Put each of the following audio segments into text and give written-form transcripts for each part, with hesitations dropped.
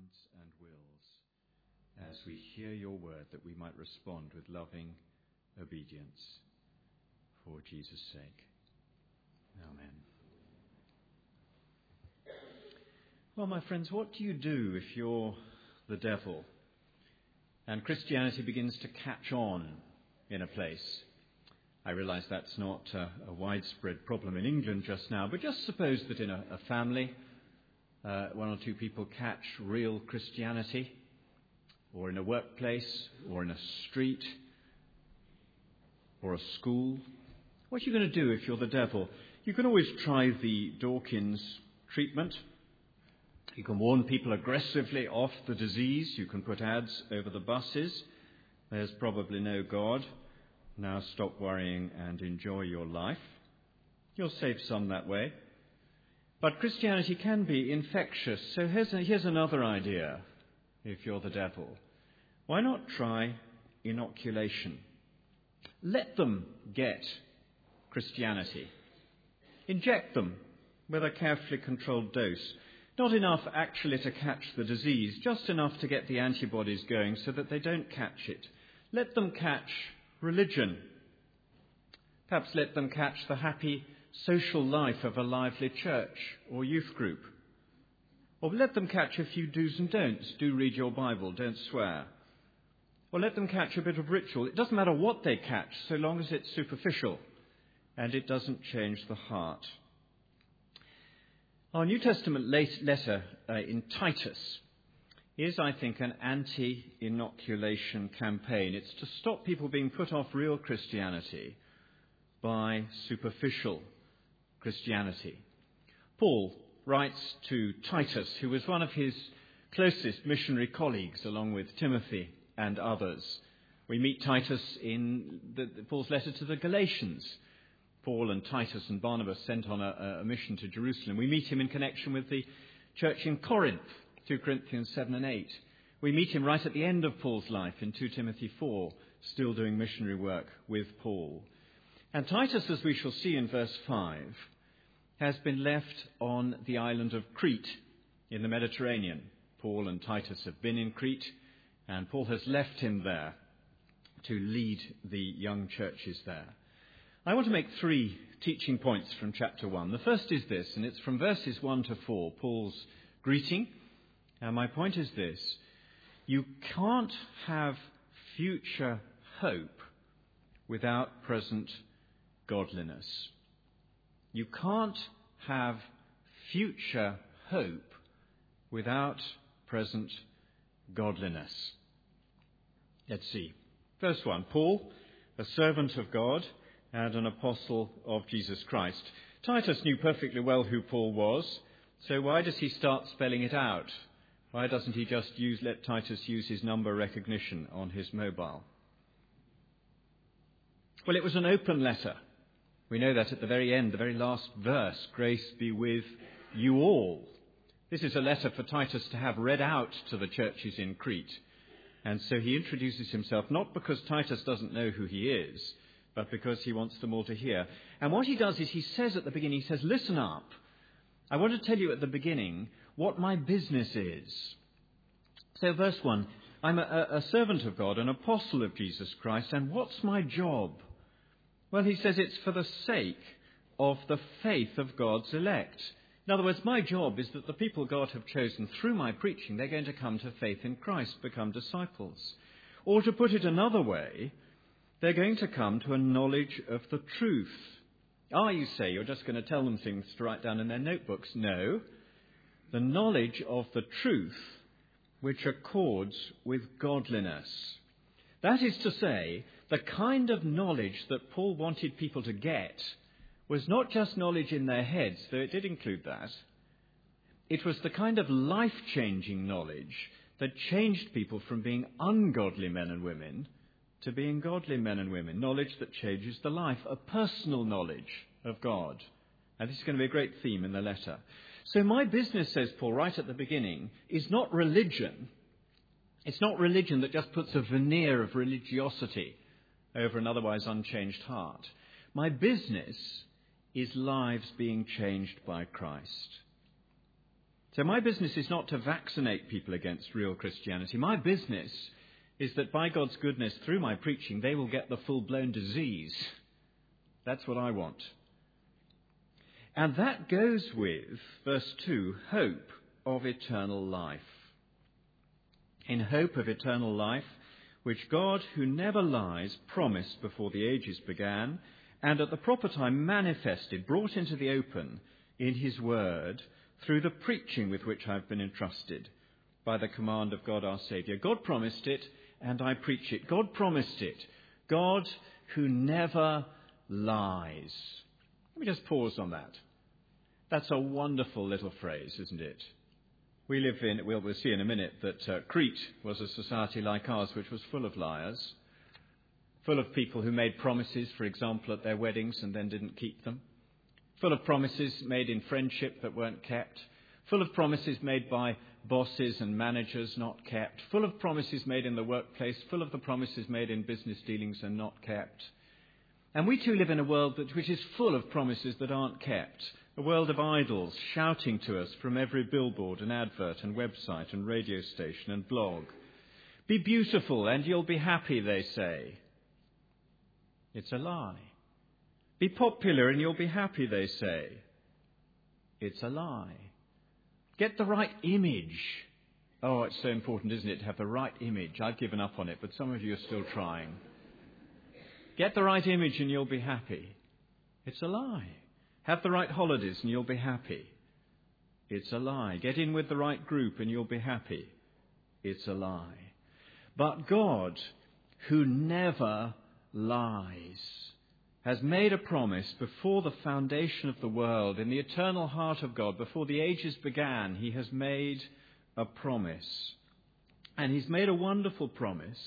minds and wills as we hear your word, that we might respond with loving obedience for Jesus' sake. Amen. Well, my friends, what do you do if you're the devil and Christianity begins to catch on in a place? I realise that's not a widespread problem in England just now, but just suppose that in a family, one or two people catch real Christianity, or in a workplace, or in a street, or a school. What are you going to do if you're the devil? You can always try the Dawkins treatment. You can warn people aggressively off the disease. You can put ads over the buses. There's probably no God. Now stop worrying and enjoy your life. You'll save some that way. But Christianity can be infectious. So here's another idea if you're the devil. Why not try inoculation? Let them get Christianity. Inject them with a carefully controlled dose. Not enough actually to catch the disease, just enough to get the antibodies going so that they don't catch it. Let them catch religion. Perhaps let them catch the happy social life of a lively church or youth group. Or let them catch a few do's and don'ts. Do read your Bible, don't swear. Or let them catch a bit of ritual. It doesn't matter what they catch, so long as it's superficial and it doesn't change the heart. Our New Testament letter in Titus is, I think, an anti-inoculation campaign. It's to stop people being put off real Christianity by superficial Christianity. Paul writes to Titus, who was one of his closest missionary colleagues, along with Timothy and others. We meet Titus in Paul's letter to the Galatians. Paul and Titus and Barnabas sent on a mission to Jerusalem. We meet him in connection with the church in Corinth, 2 Corinthians 7 and 8. We meet him right at the end of Paul's life in 2 Timothy 4, still doing missionary work with Paul. And Titus, as we shall see in verse 5, has been left on the island of Crete in the Mediterranean. Paul and Titus have been in Crete, and Paul has left him there to lead the young churches there. I want to make 3 teaching points from chapter 1. The first is this, and it's from verses 1 to 4, Paul's greeting. And my point is this: you can't have future hope without present godliness. You can't have future hope without present godliness. Let's see. Verse 1, Paul, a servant of God and an apostle of Jesus Christ. Titus knew perfectly well who Paul was, so why does he start spelling it out? Why doesn't he just let Titus use his number recognition on his mobile? Well, it was an open letter. We know that at the very end, the very last verse, grace be with you all. This is a letter for Titus to have read out to the churches in Crete. And so he introduces himself not because Titus doesn't know who he is, but because he wants them all to hear. And what he does is he says at the beginning, he says, listen up. I want to tell you at the beginning what my business is. So verse 1, I'm a servant of God, an apostle of Jesus Christ, and what's my job? Well, he says it's for the sake of the faith of God's elect. In other words, my job is that the people God have chosen through my preaching, they're going to come to faith in Christ, become disciples. Or to put it another way, they're going to come to a knowledge of the truth. You say, you're just going to tell them things to write down in their notebooks. No, the knowledge of the truth which accords with godliness. That is to say, the kind of knowledge that Paul wanted people to get was not just knowledge in their heads, though it did include that. It was the kind of life-changing knowledge that changed people from being ungodly men and women to being godly men and women. Knowledge that changes the life, a personal knowledge of God. And this is going to be a great theme in the letter. So my business, says Paul right at the beginning, is not religion. It's not religion that just puts a veneer of religiosity over an otherwise unchanged heart. My business is lives being changed by Christ. So my business is not to vaccinate people against real Christianity. My business is that by God's goodness, through my preaching, they will get the full-blown disease. That's what I want. And that goes with, verse 2, hope of eternal life. In hope of eternal life, which God, who never lies, promised before the ages began, and at the proper time manifested, brought into the open in his word, through the preaching with which I have been entrusted, by the command of God our Saviour. God promised it, and I preach it. God promised it. God, who never lies. Let me just pause on that. That's a wonderful little phrase, isn't it? We live in, we'll see in a minute, that Crete was a society like ours which was full of liars, full of people who made promises, for example, at their weddings and then didn't keep them, full of promises made in friendship that weren't kept, full of promises made by bosses and managers not kept, full of promises made in the workplace, full of the promises made in business dealings and not kept. And we too live in a world which is full of promises that aren't kept. A world of idols shouting to us from every billboard and advert and website and radio station and blog. Be beautiful and you'll be happy, they say. It's a lie. Be popular and you'll be happy, they say. It's a lie. Get the right image. Oh, it's so important, isn't it, to have the right image. I've given up on it, but some of you are still trying. Get the right image and you'll be happy. It's a lie. Have the right holidays and you'll be happy. It's a lie. Get in with the right group and you'll be happy. It's a lie. But God, who never lies, has made a promise before the foundation of the world, in the eternal heart of God, before the ages began. He has made a promise. And he's made a wonderful promise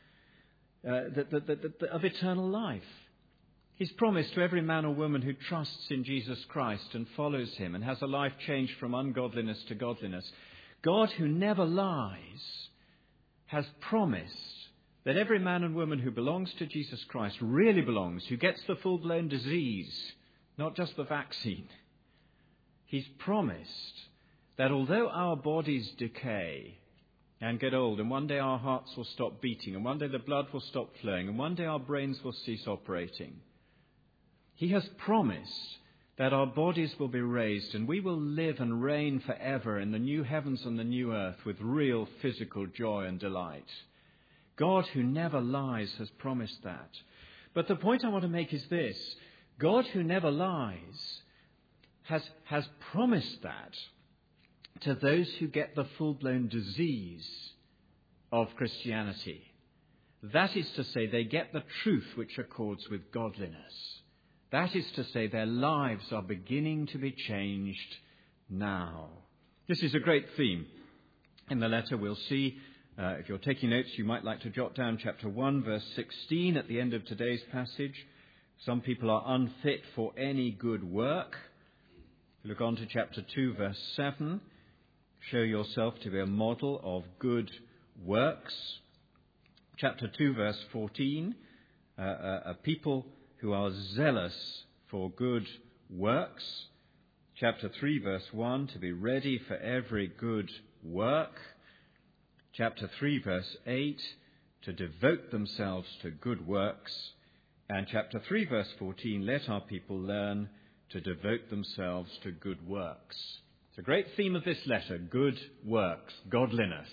of eternal life. He's promised to every man or woman who trusts in Jesus Christ and follows him and has a life changed from ungodliness to godliness. God, who never lies, has promised that every man and woman who belongs to Jesus Christ, really belongs, who gets the full-blown disease, not just the vaccine, he's promised that although our bodies decay and get old, and one day our hearts will stop beating, and one day the blood will stop flowing, and one day our brains will cease operating, he has promised that our bodies will be raised and we will live and reign forever in the new heavens and the new earth with real physical joy and delight. God, who never lies, has promised that. But the point I want to make is this. God, who never lies, has promised that to those who get the full-blown disease of Christianity. That is to say, they get the truth which accords with godliness. That is to say, their lives are beginning to be changed now. This is a great theme. In the letter we'll see, if you're taking notes, you might like to jot down chapter 1, verse 16 at the end of today's passage. Some people are unfit for any good work. Look on to chapter 2, verse 7. Show yourself to be a model of good works. Chapter 2, verse 14. A people who are zealous for good works. Chapter 3, verse 1, to be ready for every good work. Chapter 3, verse 8, to devote themselves to good works. And chapter 3, verse 14, let our people learn to devote themselves to good works. It's a great theme of this letter, good works, godliness.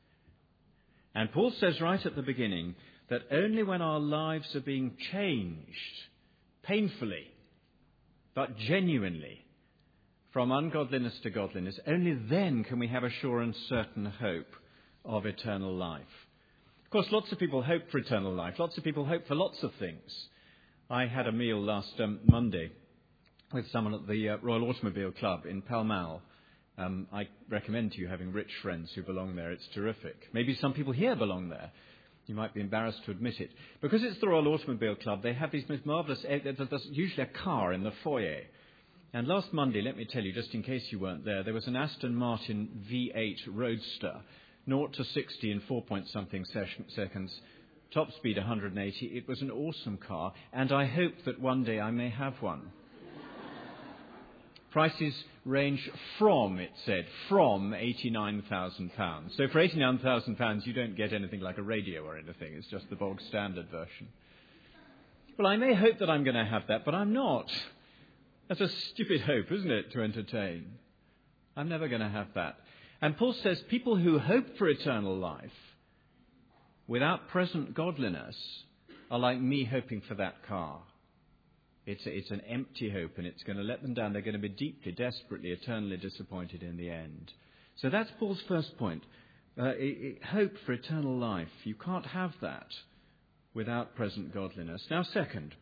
And Paul says right at the beginning that only when our lives are being changed, painfully, but genuinely, from ungodliness to godliness, only then can we have a sure and certain hope of eternal life. Of course, lots of people hope for eternal life. Lots of people hope for lots of things. I had a meal last Monday with someone at the Royal Automobile Club in Pall Mall. I recommend to you having rich friends who belong there. It's terrific. Maybe some people here belong there. You might be embarrassed to admit it. Because it's the Royal Automobile Club, they have these most marvellous... There's usually a car in the foyer. And last Monday, let me tell you, just in case you weren't there was an Aston Martin V8 Roadster, 0 to 60 in 4-point-something seconds, top speed 180. It was an awesome car, and I hope that one day I may have one. Prices range from, it said, from £89,000. So for £89,000 you don't get anything like a radio or anything. It's just the bog standard version. Well, I may hope that I'm going to have that, but I'm not. That's a stupid hope, isn't it, to entertain? I'm never going to have that. And Paul says people who hope for eternal life without present godliness are like me hoping for that car. It's an empty hope, and it's going to let them down. They're going to be deeply, desperately, eternally disappointed in the end. So that's Paul's first point. Hope for eternal life. You can't have that without present godliness. Now, second,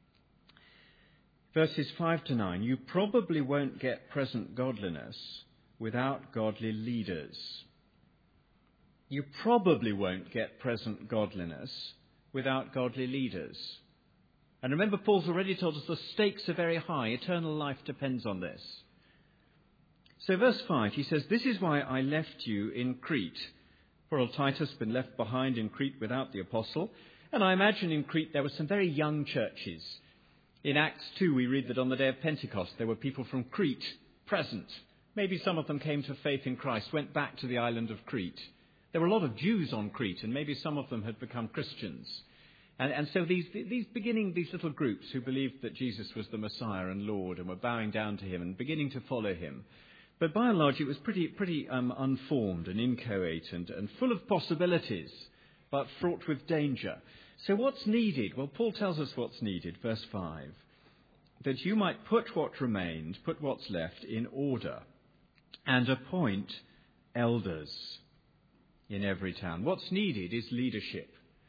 verses 5 to 9. You probably won't get present godliness without godly leaders. You probably won't get present godliness without godly leaders. And remember, Paul's already told us the stakes are very high. Eternal life depends on this. So verse 5, he says, "This is why I left you in Crete." Poor old Titus had been left behind in Crete without the apostle. And I imagine in Crete there were some very young churches. In Acts 2 we read that on the day of Pentecost there were people from Crete present. Maybe some of them came to faith in Christ, went back to the island of Crete. There were a lot of Jews on Crete, and maybe some of them had become Christians. And so these little groups who believed that Jesus was the Messiah and Lord and were bowing down to him and beginning to follow him. But by and large it was pretty unformed and inchoate and full of possibilities, but fraught with danger. So what's needed? Well, Paul tells us what's needed, verse 5. That you might put what remained, put what's left in order, and appoint elders in every town. What's needed is leadership.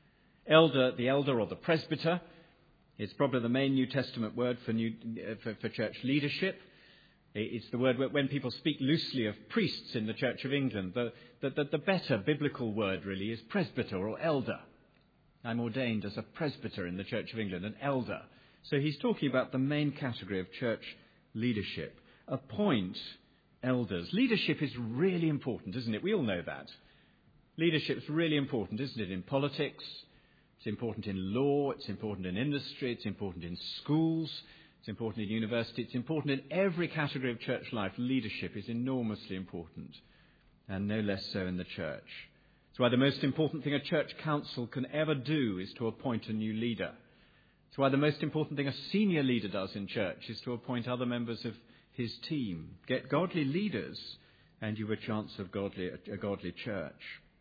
The elder or the presbyter, it's probably the main New Testament word for church leadership. It's the word when people speak loosely of priests in the Church of England. The better biblical word really is presbyter or elder. I'm ordained as a presbyter in the Church of England, an elder. So he's talking about the main category of church leadership. Appoint elders. Leadership is really important, isn't it? We all know that. Leadership's really important, isn't it, in politics? It's important in law, it's important in industry, it's important in schools, it's important in university, it's important in every category of church life. Leadership is enormously important, and no less so in the church. It's why the most important thing a church council can ever do is to appoint a new leader. It's why the most important thing a senior leader does in church is to appoint other members of his team. Get godly leaders, and you have a chance of a godly church.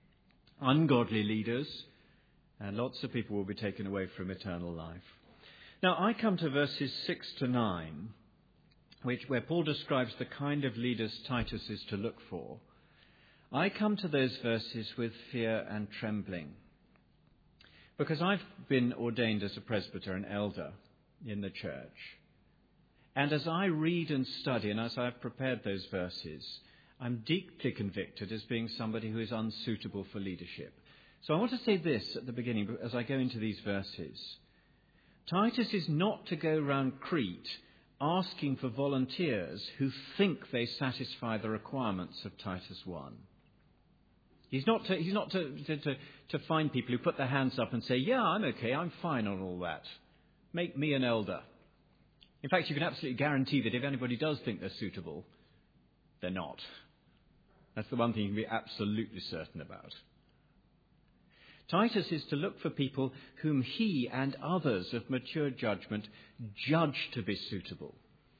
Ungodly leaders, and lots of people will be taken away from eternal life. Now, I come to verses 6 to 9, where Paul describes the kind of leaders Titus is to look for. I come to those verses with fear and trembling, because I've been ordained as a presbyter and elder in the church. And as I read and study, and as I've prepared those verses, I'm deeply convicted as being somebody who is unsuitable for leadership. So I want to say this at the beginning as I go into these verses. Titus is not to go around Crete asking for volunteers who think they satisfy the requirements of Titus 1. He's not to find people who put their hands up and say, yeah, I'm okay, I'm fine on all that. Make me an elder. In fact, you can absolutely guarantee that if anybody does think they're suitable, they're not. That's the one thing you can be absolutely certain about. Titus is to look for people whom he and others of mature judgment judge to be suitable.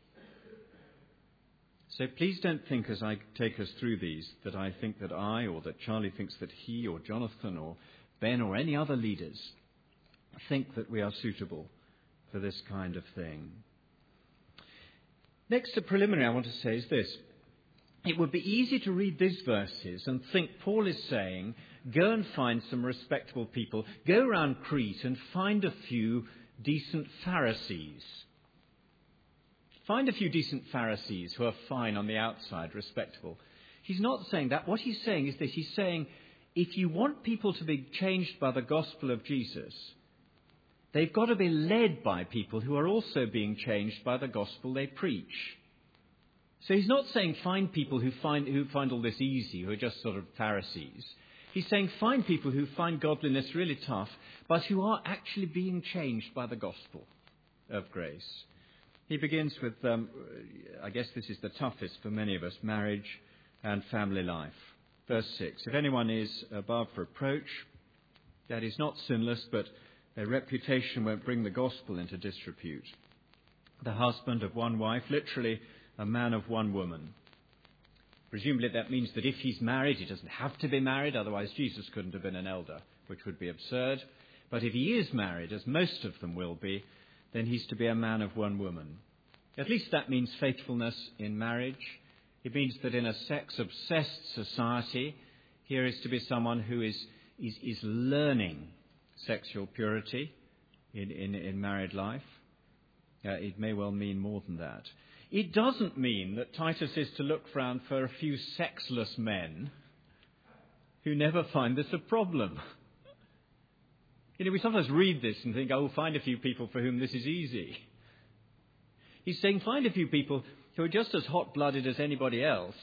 So please don't think as I take us through these that I think that I or that Charlie thinks that he or Jonathan or Ben or any other leaders think that we are suitable for this kind of thing. Next, a preliminary I want to say is this. It would be easy to read these verses and think Paul is saying, go and find some respectable people. Go around Crete and find a few decent Pharisees. Find a few decent Pharisees who are fine on the outside, respectable. He's not saying that. What he's saying is this. He's saying, if you want people to be changed by the gospel of Jesus, they've got to be led by people who are also being changed by the gospel they preach. So he's not saying find people who find all this easy, who are just sort of Pharisees. He's saying find people who find godliness really tough, but who are actually being changed by the gospel of grace. He begins with, I guess this is the toughest for many of us, marriage and family life. Verse 6, if anyone is above reproach, that is not sinless, but their reputation won't bring the gospel into disrepute. The husband of one wife, literally a man of one woman. Presumably that means that if he's married, he doesn't have to be married, otherwise Jesus couldn't have been an elder, which would be absurd. But if he is married, as most of them will be, then he's to be a man of one woman. At least that means faithfulness in marriage. It means that in a sex-obsessed society, here is to be someone who is learning sexual purity in married life. It may well mean more than that. It doesn't mean that Titus is to look round for a few sexless men who never find this a problem. We sometimes read this and think, find a few people for whom this is easy. He's saying find a few people who are just as hot-blooded as anybody else,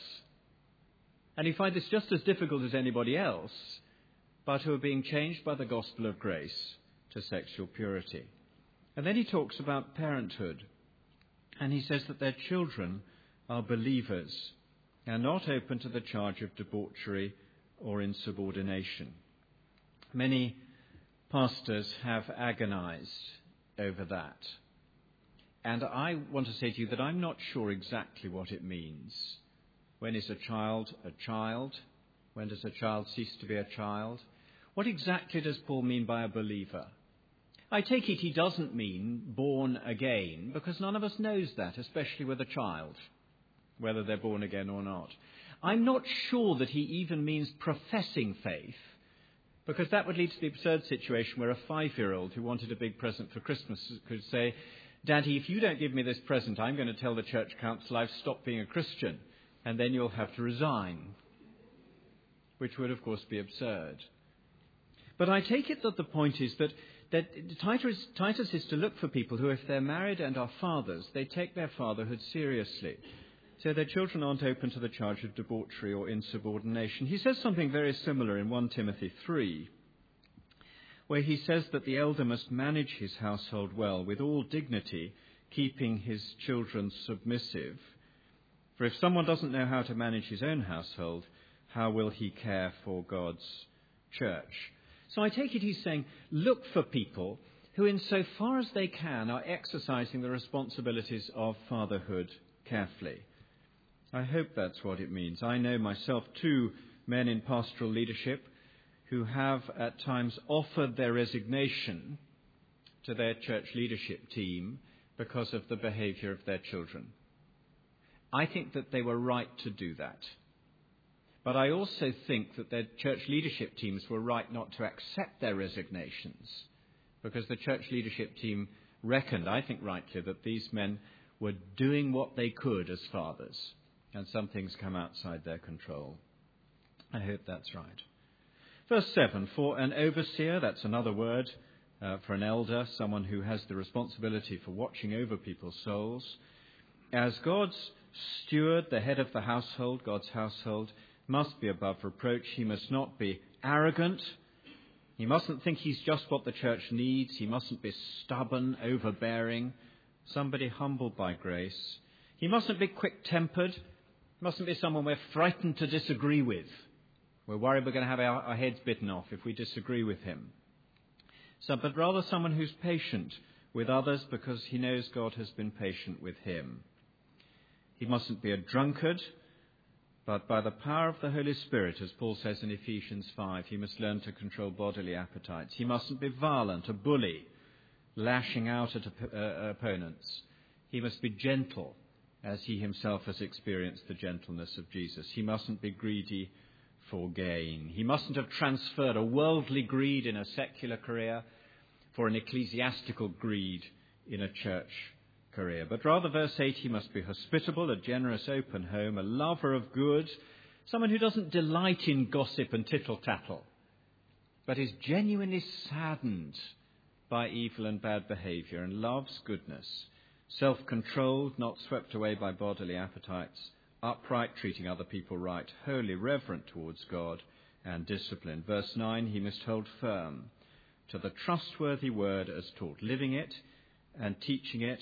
and who find this just as difficult as anybody else, but who are being changed by the gospel of grace to sexual purity. And then he talks about parenthood, and he says that their children are believers and not open to the charge of debauchery or insubordination. Many pastors have agonized over that. And I want to say to you that I'm not sure exactly what it means. When is a child a child? When does a child cease to be a child? What exactly does Paul mean by a believer? I take it he doesn't mean born again, because none of us knows that, especially with a child, whether they're born again or not. I'm not sure that he even means professing faith, because that would lead to the absurd situation where a 5-year-old who wanted a big present for Christmas could say, Daddy, if you don't give me this present, I'm going to tell the church council I've stopped being a Christian, and then you'll have to resign, which would, of course, be absurd. But I take it that the point is that Titus is to look for people who, if they're married and are fathers, they take their fatherhood seriously. So their children aren't open to the charge of debauchery or insubordination. He says something very similar in 1 Timothy 3, where he says that the elder must manage his household well, with all dignity, keeping his children submissive. For if someone doesn't know how to manage his own household, how will he care for God's church? So I take it he's saying, look for people who, insofar as they can, are exercising the responsibilities of fatherhood carefully. I hope that's what it means. I know myself 2 men in pastoral leadership who have at times offered their resignation to their church leadership team because of the behavior of their children. I think that they were right to do that. But I also think that their church leadership teams were right not to accept their resignations, because the church leadership team reckoned, I think rightly, that these men were doing what they could as fathers, and some things come outside their control. I hope that's right. Verse 7, for an overseer, that's another word for an elder, someone who has the responsibility for watching over people's souls. As God's steward, the head of the household, God's household, must be above reproach. He must not be arrogant. He mustn't think he's just what the church needs. He mustn't be stubborn, overbearing, somebody humbled by grace. He mustn't be quick-tempered. He mustn't be someone we're frightened to disagree with. We're worried we're going to have our heads bitten off if we disagree with him. But rather someone who's patient with others because he knows God has been patient with him. He mustn't be a drunkard, but by the power of the Holy Spirit, as Paul says in Ephesians 5, he must learn to control bodily appetites. He mustn't be violent, a bully, lashing out at opponents. He must be gentle, as he himself has experienced the gentleness of Jesus. He mustn't be greedy for gain. He mustn't have transferred a worldly greed in a secular career for an ecclesiastical greed in a church career. But rather, verse 8, he must be hospitable, a generous, open home, a lover of good, someone who doesn't delight in gossip and tittle-tattle, but is genuinely saddened by evil and bad behavior and loves goodness, self-controlled, not swept away by bodily appetites, upright, treating other people right, holy, reverent towards God, and disciplined. Verse 9, he must hold firm to the trustworthy word as taught, living it and teaching it,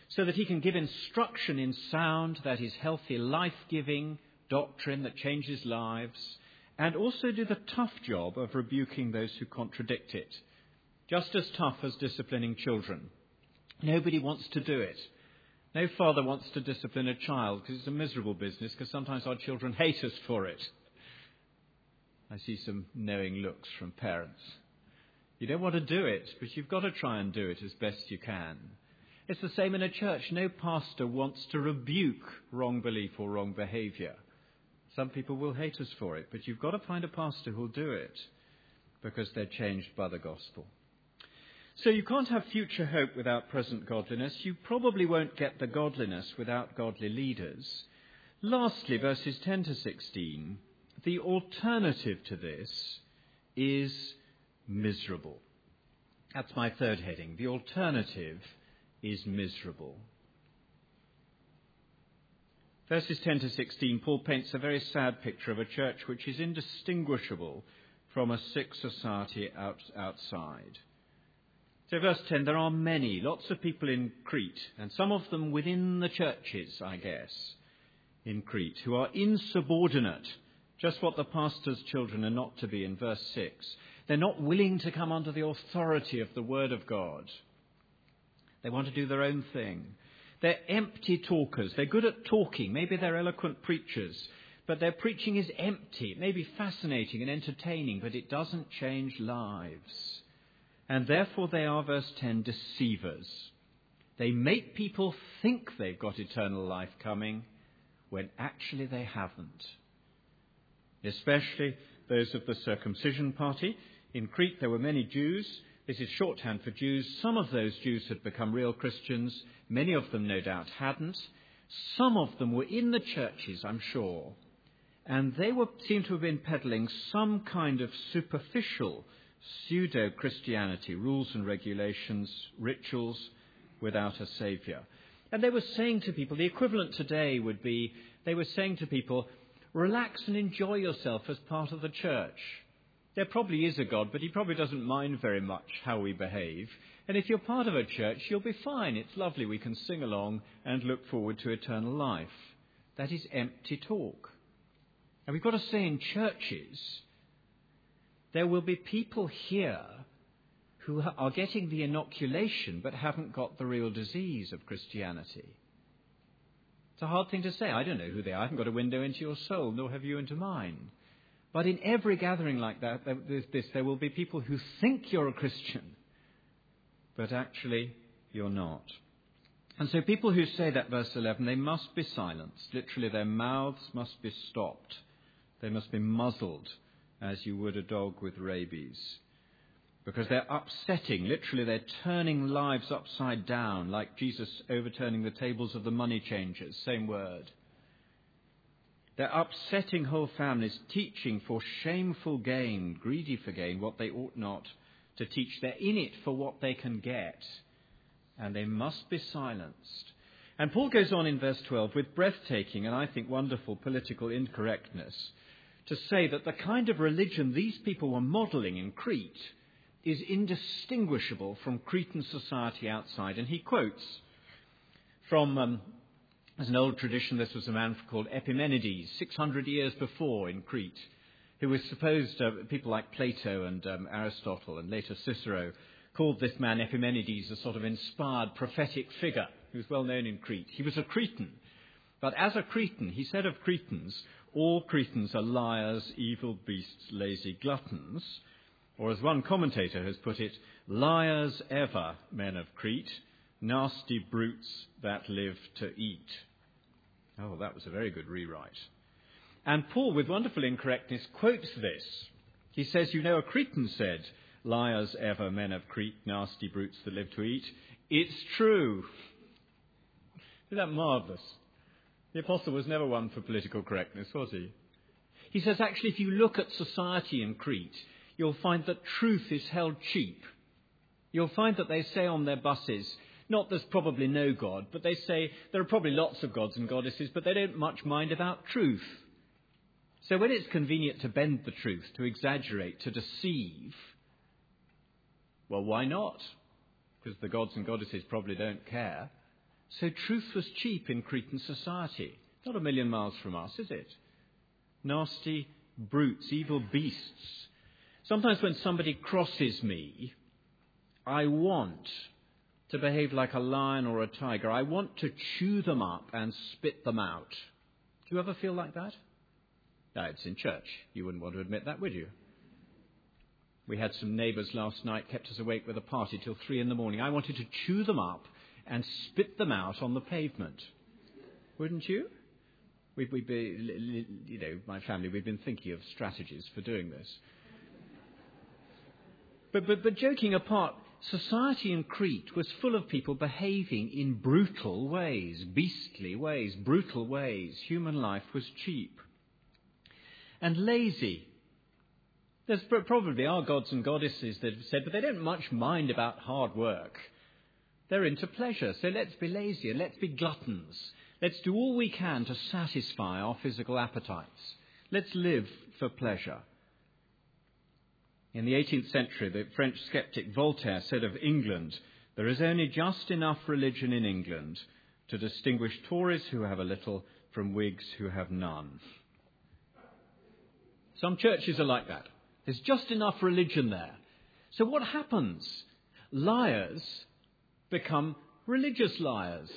so that he can give instruction in sound, that is healthy, life-giving doctrine that changes lives, and also do the tough job of rebuking those who contradict it. Just as tough as disciplining children. Nobody wants to do it. No father wants to discipline a child because it's a miserable business, because sometimes our children hate us for it. I see some knowing looks from parents. You don't want to do it, but you've got to try and do it as best you can. It's the same in a church. No pastor wants to rebuke wrong belief or wrong behaviour. Some people will hate us for it, but you've got to find a pastor who'll do it because they're changed by the gospel. So you can't have future hope without present godliness. You probably won't get the godliness without godly leaders. Lastly, verses 10 to 16, the alternative to this is miserable. That's my third heading. The alternative is miserable. Verses 10 to 16, Paul paints a very sad picture of a church which is indistinguishable from a sick society outside. So verse 10, there are many, lots of people in Crete, and some of them within the churches, I guess, in Crete, who are insubordinate, just what the pastor's children are not to be in verse 6. They're not willing to come under the authority of the Word of God. They want to do their own thing. They're empty talkers. They're good at talking. Maybe they're eloquent preachers, but their preaching is empty. It may be fascinating and entertaining, but it doesn't change lives. And therefore they are, verse 10, deceivers. They make people think they've got eternal life coming when actually they haven't. Especially those of the circumcision party. In Crete there were many Jews. This is shorthand for Jews. Some of those Jews had become real Christians. Many of them, no doubt, hadn't. Some of them were in the churches, I'm sure. And they seem to have been peddling some kind of superficial pseudo-Christianity, rules and regulations, rituals without a saviour. And they were saying to people, the equivalent today would be, they were saying to people, relax and enjoy yourself as part of the church. There probably is a God, but he probably doesn't mind very much how we behave. And if you're part of a church, you'll be fine. It's lovely. We can sing along and look forward to eternal life. That is empty talk. And we've got to say in churches, there will be people here who are getting the inoculation but haven't got the real disease of Christianity. It's a hard thing to say. I don't know who they are. I haven't got a window into your soul, nor have you into mine. But in every gathering like that, there will be people who think you're a Christian, but actually you're not. And so people who say that, verse 11, they must be silenced. Literally, their mouths must be stopped. They must be muzzled, as you would a dog with rabies. Because they're upsetting. Literally, they're turning lives upside down, like Jesus overturning the tables of the money changers. Same word. They're upsetting whole families, teaching for shameful gain, greedy for gain, what they ought not to teach. They're in it for what they can get. And they must be silenced. And Paul goes on in verse 12 with breathtaking and I think wonderful political incorrectness to say that the kind of religion these people were modelling in Crete is indistinguishable from Cretan society outside. And he quotes from, as an old tradition, this was a man called Epimenides, 600 years before in Crete, who was supposed, people like Plato and Aristotle and later Cicero called this man Epimenides a sort of inspired prophetic figure. He was well known in Crete. He was a Cretan. But as a Cretan, he said of Cretans, all Cretans are liars, evil beasts, lazy gluttons. Or as one commentator has put it, liars ever, men of Crete, nasty brutes that live to eat. Oh, that was a very good rewrite. And Paul, with wonderful incorrectness, quotes this. He says, you know, a Cretan said, liars ever, men of Crete, nasty brutes that live to eat. It's true. Isn't that marvellous? The apostle was never one for political correctness, was he? He says, actually, if you look at society in Crete, you'll find that truth is held cheap. You'll find that they say on their buses, not there's probably no God, but they say there are probably lots of gods and goddesses, but they don't much mind about truth. So when it's convenient to bend the truth, to exaggerate, to deceive, well, why not? Because the gods and goddesses probably don't care. So truth was cheap in Cretan society. Not a million miles from us, is it? Nasty brutes, evil beasts. Sometimes when somebody crosses me, I want to behave like a lion or a tiger. I want to chew them up and spit them out. Do you ever feel like that? No, it's in church. You wouldn't want to admit that, would you? We had some neighbours last night, kept us awake with a party till 3 a.m. I wanted to chew them up and spit them out on the pavement. Wouldn't you? We'd be, my family, we've been thinking of strategies for doing this. But joking apart, society in Crete was full of people behaving in brutal ways, beastly ways, brutal ways. Human life was cheap and lazy. There's probably are gods and goddesses that have said, but they don't much mind about hard work. They're into pleasure, so let's be lazy and let's be gluttons. Let's do all we can to satisfy our physical appetites. Let's live for pleasure. In the 18th century, the French skeptic Voltaire said of England, there is only just enough religion in England to distinguish Tories who have a little from Whigs who have none. Some churches are like that. There's just enough religion there. So what happens? Liars become religious liars.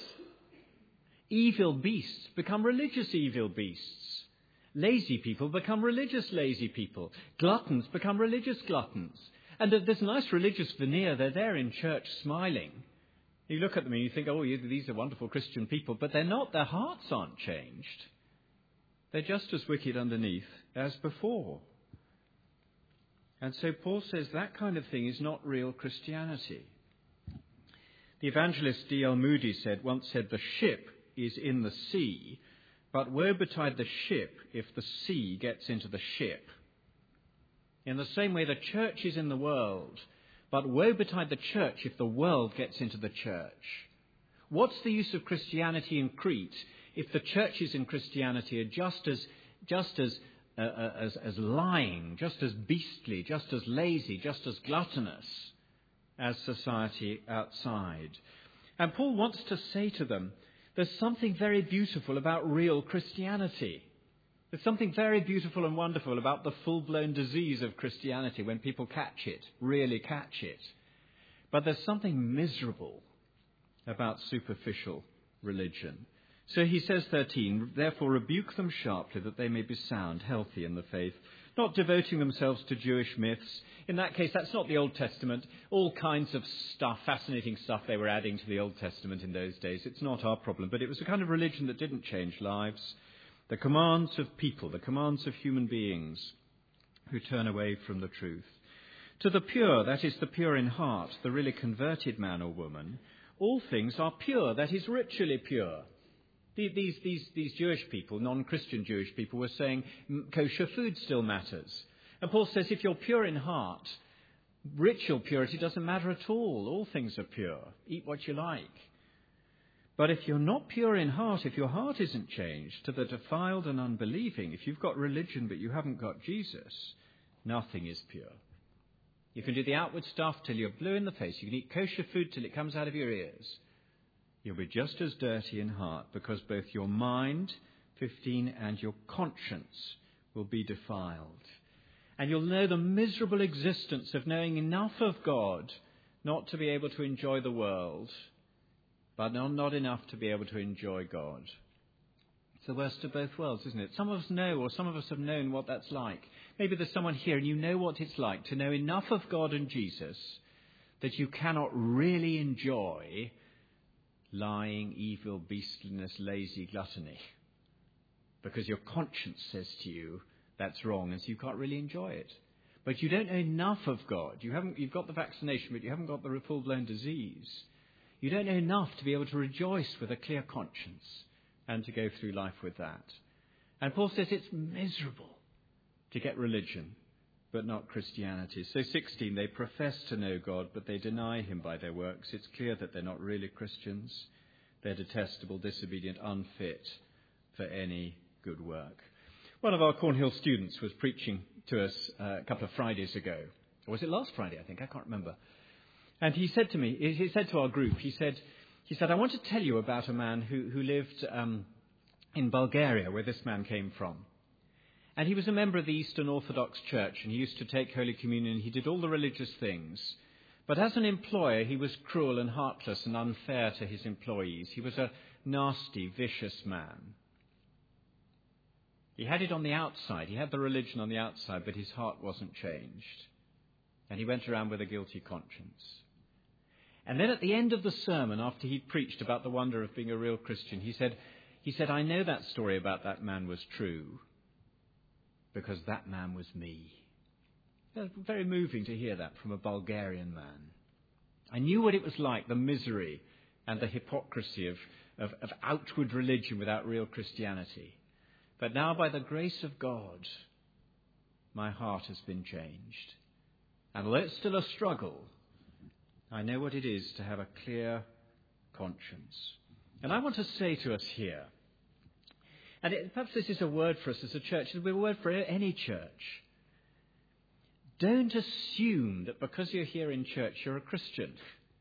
Evil beasts become religious evil beasts. Lazy people become religious lazy people. Gluttons become religious gluttons. And there's a nice religious veneer. They're there in church smiling. You look at them and you think, oh, these are wonderful Christian people. But they're not. Their hearts aren't changed. They're just as wicked underneath as before. And so Paul says that kind of thing is not real Christianity. The evangelist D.L. Moody once said, the ship is in the sea, but woe betide the ship if the sea gets into the ship. In the same way, the church is in the world, but woe betide the church if the world gets into the church. What's the use of Christianity in Crete if the churches in Christianity are just as lying, just as beastly, just as lazy, just as gluttonous as society outside? And Paul wants to say to them, there's something very beautiful about real Christianity. There's something very beautiful and wonderful about the full-blown disease of Christianity when people catch it, really catch it. But there's something miserable about superficial religion. So he says, 13, therefore rebuke them sharply that they may be sound, healthy in the faith, not devoting themselves to Jewish myths. In that case, that's not the Old Testament. All kinds of stuff, fascinating stuff they were adding to the Old Testament in those days. It's not our problem. But it was a kind of religion that didn't change lives. The commands of people, the commands of human beings who turn away from the truth. To the pure, that is the pure in heart, the really converted man or woman, all things are pure, that is ritually pure. These Jewish people, non-Christian Jewish people, were saying kosher food still matters. And Paul says if you're pure in heart, ritual purity doesn't matter at all. All things are pure. Eat what you like. But if you're not pure in heart, if your heart isn't changed, to the defiled and unbelieving, if you've got religion but you haven't got Jesus, nothing is pure. You can do the outward stuff till you're blue in the face. You can eat kosher food till it comes out of your ears. You'll be just as dirty in heart because both your mind, 15, and your conscience will be defiled. And you'll know the miserable existence of knowing enough of God not to be able to enjoy the world, but not enough to be able to enjoy God. It's the worst of both worlds, isn't it? Some of us know, or some of us have known what that's like. Maybe there's someone here and you know what it's like to know enough of God and Jesus that you cannot really enjoy lying, evil, beastliness, lazy gluttony. Because your conscience says to you that's wrong, and so you can't really enjoy it. But you don't know enough of God. You've got the vaccination, but you haven't got the full-blown disease. You don't know enough to be able to rejoice with a clear conscience and to go through life with that. And Paul says it's miserable to get religion, but not Christianity. So 16, they profess to know God, but they deny him by their works. It's clear that they're not really Christians. They're detestable, disobedient, unfit for any good work. One of our Cornhill students was preaching to us a couple of Fridays ago. Or was it last Friday, I think? I can't remember. And he said to me, he said to our group, he said, He said, I want to tell you about a man who lived in Bulgaria, where this man came from. And he was a member of the Eastern Orthodox Church, and he used to take Holy Communion. He did all the religious things. But as an employer, he was cruel and heartless and unfair to his employees. He was a nasty, vicious man. He had it on the outside. He had the religion on the outside, but his heart wasn't changed. And he went around with a guilty conscience. And then at the end of the sermon, after he'd preached about the wonder of being a real Christian, he said, I know that story about that man was true, because that man was me. It was very moving to hear that from a Bulgarian man. I knew what it was like, the misery and the hypocrisy of outward religion without real Christianity. But now, by the grace of God, my heart has been changed. And although it's still a struggle, I know what it is to have a clear conscience. And I want to say to us here, and perhaps this is a word for us as a church, it'll be a word for any church. Don't assume that because you're here in church, you're a Christian.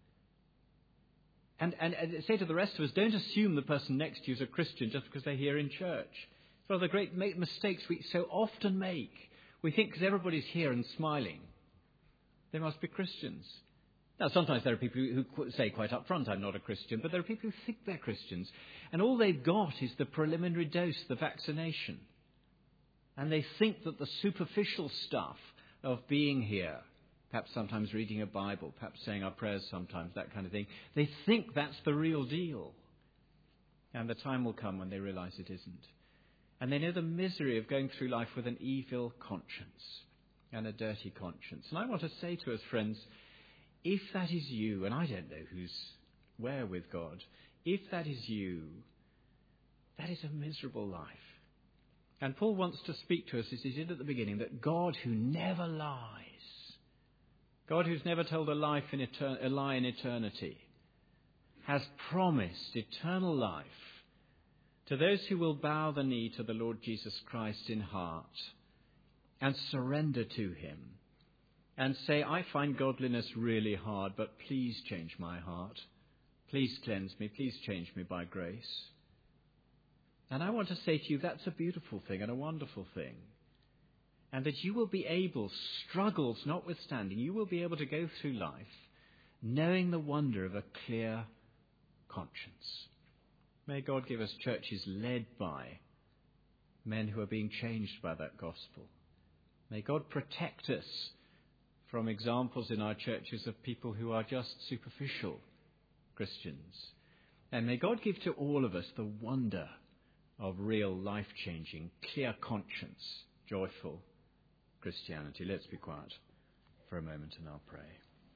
And say to the rest of us, don't assume the person next to you is a Christian just because they're here in church. It's one of the great mistakes we so often make. We think because everybody's here and smiling, they must be Christians. Now, sometimes there are people who say quite up front, I'm not a Christian, but there are people who think they're Christians. And all they've got is the preliminary dose, the vaccination. And they think that the superficial stuff of being here, perhaps sometimes reading a Bible, perhaps saying our prayers sometimes, that kind of thing, they think that's the real deal. And the time will come when they realize it isn't. And they know the misery of going through life with an evil conscience and a dirty conscience. And I want to say to us, friends, if that is you, and I don't know who's where with God, if that is you, that is a miserable life. And Paul wants to speak to us, as he did at the beginning, that God who never lies, God who's never told a lie in eternity, has promised eternal life to those who will bow the knee to the Lord Jesus Christ in heart and surrender to him and say, I find godliness really hard, but please change my heart. Please cleanse me. Please change me by grace. And I want to say to you, that's a beautiful thing and a wonderful thing. And that you will be able, struggles notwithstanding, you will be able to go through life knowing the wonder of a clear conscience. May God give us churches led by men who are being changed by that gospel. May God protect us from examples in our churches of people who are just superficial Christians. And may God give to all of us the wonder of real life-changing, clear conscience, joyful Christianity. Let's be quiet for a moment and I'll pray.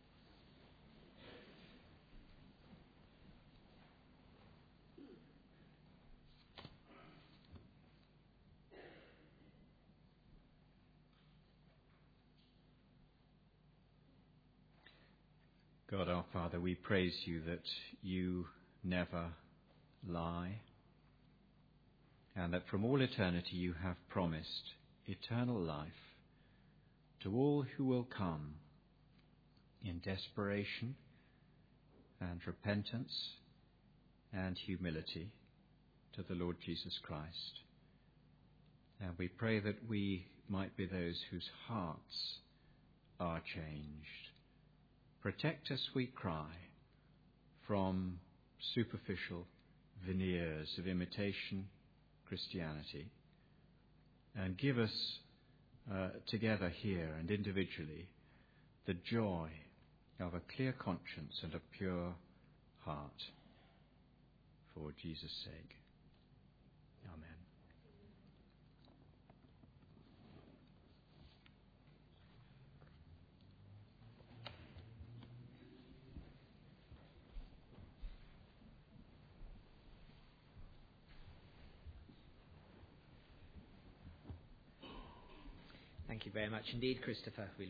God our Father, we praise you that you never lie, and that from all eternity you have promised eternal life to all who will come in desperation and repentance and humility to the Lord Jesus Christ. And we pray that we might be those whose hearts are changed. Protect us, we cry, from superficial veneers of imitation Christianity, and give us together here and individually the joy of a clear conscience and a pure heart. For Jesus' sake. Amen. Thank you very much indeed, Christopher. We